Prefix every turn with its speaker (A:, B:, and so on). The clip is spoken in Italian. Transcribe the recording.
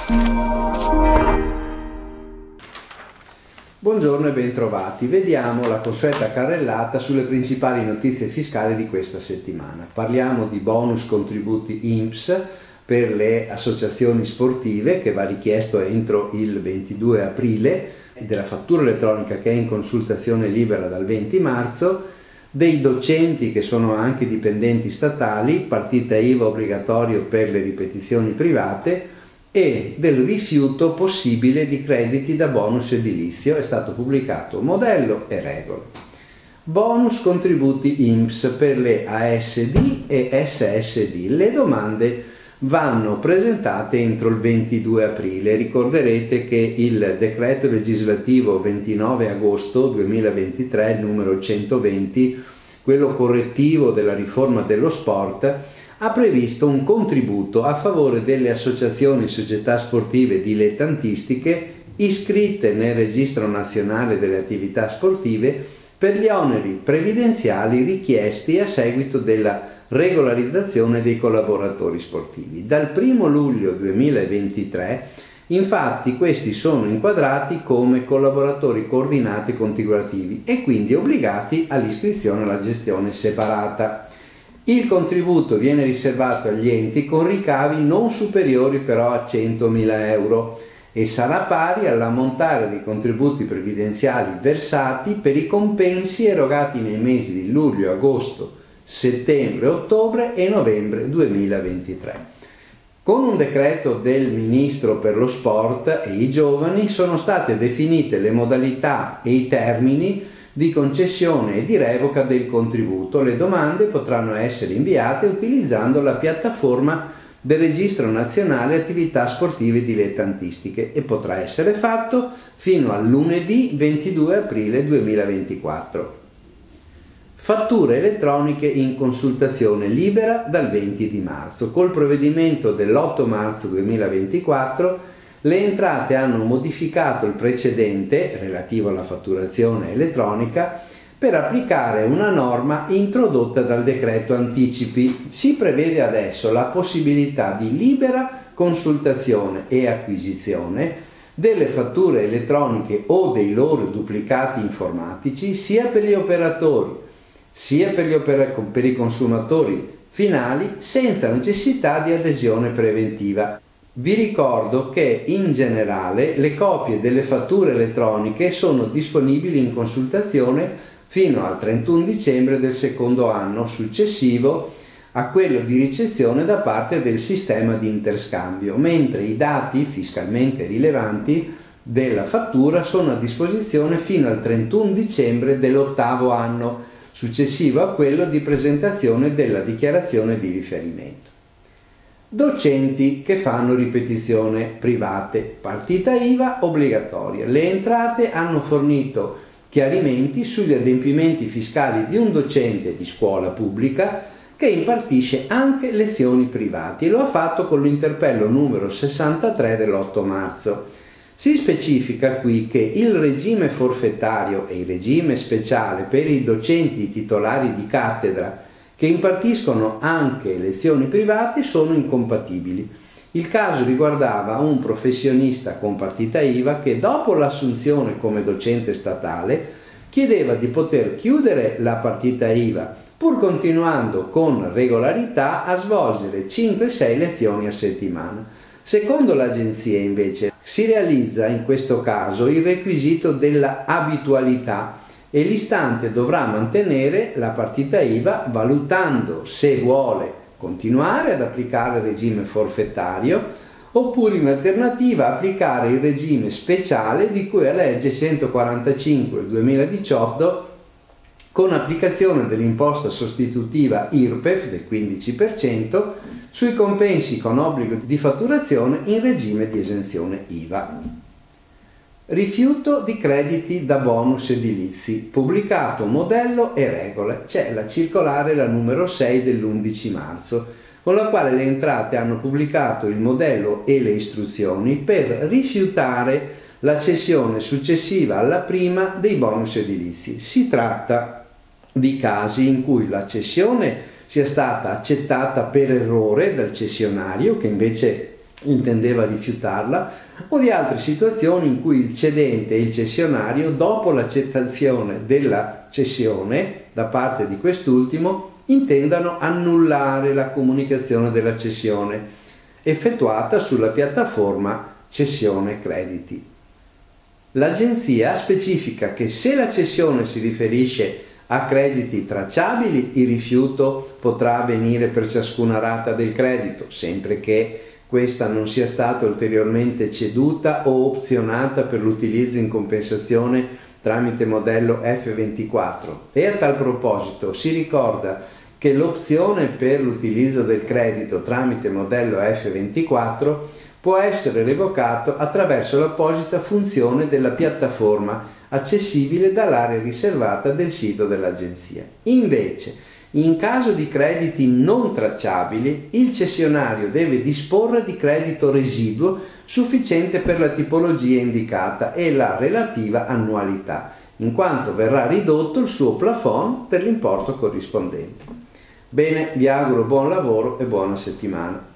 A: Buongiorno e bentrovati. Vediamo la consueta carrellata sulle principali notizie fiscali di questa settimana. Parliamo di bonus contributi INPS per le associazioni sportive che va richiesto entro il 22 aprile, della fattura elettronica che è in consultazione libera dal 20 marzo, dei docenti che sono anche dipendenti statali, partita IVA obbligatorio per le ripetizioni private, e del rifiuto possibile di crediti da bonus edilizio. È stato pubblicato modello e regole. Bonus contributi INPS per le ASD e SSD. Le domande vanno presentate entro il 22 aprile. Ricorderete che il decreto legislativo 29 agosto 2023, il numero 120, quello correttivo della riforma dello sport, ha previsto un contributo a favore delle associazioni e società sportive dilettantistiche iscritte nel Registro Nazionale delle Attività Sportive per gli oneri previdenziali richiesti a seguito della regolarizzazione dei collaboratori sportivi. Dal 1 luglio 2023, infatti, questi sono inquadrati come collaboratori coordinati contributivi e quindi obbligati all'iscrizione alla gestione separata. Il contributo viene riservato agli enti con ricavi non superiori però a 100.000 euro e sarà pari all'ammontare dei contributi previdenziali versati per i compensi erogati nei mesi di luglio, agosto, settembre, ottobre e novembre 2023. Con un decreto del Ministro per lo Sport e i Giovani sono state definite le modalità e i termini di concessione e di revoca del contributo. Le domande potranno essere inviate utilizzando la piattaforma del Registro Nazionale Attività Sportive Dilettantistiche e potrà essere fatto fino al lunedì 22 aprile 2024. Fatture elettroniche in consultazione libera dal 20 di marzo. Col provvedimento dell'8 marzo 2024 le entrate hanno modificato il precedente relativo alla fatturazione elettronica per applicare una norma introdotta dal decreto anticipi. Si prevede adesso la possibilità di libera consultazione e acquisizione delle fatture elettroniche o dei loro duplicati informatici sia per gli operatori sia per i consumatori finali senza necessità di adesione preventiva. Vi ricordo che in generale le copie delle fatture elettroniche sono disponibili in consultazione fino al 31 dicembre del secondo anno successivo a quello di ricezione da parte del sistema di interscambio, mentre i dati fiscalmente rilevanti della fattura sono a disposizione fino al 31 dicembre dell'ottavo anno successivo a quello di presentazione della dichiarazione di riferimento. Docenti che fanno ripetizione private, partita IVA obbligatoria. Le entrate hanno fornito chiarimenti sugli adempimenti fiscali di un docente di scuola pubblica che impartisce anche lezioni private e lo ha fatto con l'interpello numero 63 dell'8 marzo. Si specifica qui che il regime forfettario e il regime speciale per i docenti titolari di cattedra che impartiscono anche lezioni private sono incompatibili. Il caso riguardava un professionista con partita IVA che dopo l'assunzione come docente statale chiedeva di poter chiudere la partita IVA pur continuando con regolarità a svolgere 5-6 lezioni a settimana. Secondo l'agenzia invece si realizza in questo caso il requisito della abitualità e l'istante dovrà mantenere la partita IVA valutando se vuole continuare ad applicare il regime forfettario oppure in alternativa applicare il regime speciale di cui è la legge 145 del 2018 con applicazione dell'imposta sostitutiva IRPEF del 15% sui compensi con obbligo di fatturazione in regime di esenzione IVA. Rifiuto di crediti da bonus edilizi, pubblicato modello e regole. C'è la circolare, la numero 6 dell'11 marzo, con la quale le entrate hanno pubblicato il modello e le istruzioni per rifiutare la cessione successiva alla prima dei bonus edilizi. Si tratta di casi in cui la cessione sia stata accettata per errore dal cessionario, che invece intendeva rifiutarla, o di altre situazioni in cui il cedente e il cessionario, dopo l'accettazione della cessione da parte di quest'ultimo, intendano annullare la comunicazione della cessione effettuata sulla piattaforma cessione crediti. L'agenzia specifica che se la cessione si riferisce a crediti tracciabili, il rifiuto potrà avvenire per ciascuna rata del credito, sempre che questa non sia stata ulteriormente ceduta o opzionata per l'utilizzo in compensazione tramite modello F24. E a tal proposito si ricorda che l'opzione per l'utilizzo del credito tramite modello F24 può essere revocato attraverso l'apposita funzione della piattaforma accessibile dall'area riservata del sito dell'agenzia. Invece, in caso di crediti non tracciabili, il cessionario deve disporre di credito residuo sufficiente per la tipologia indicata e la relativa annualità, in quanto verrà ridotto il suo plafond per l'importo corrispondente. Bene, vi auguro buon lavoro e buona settimana.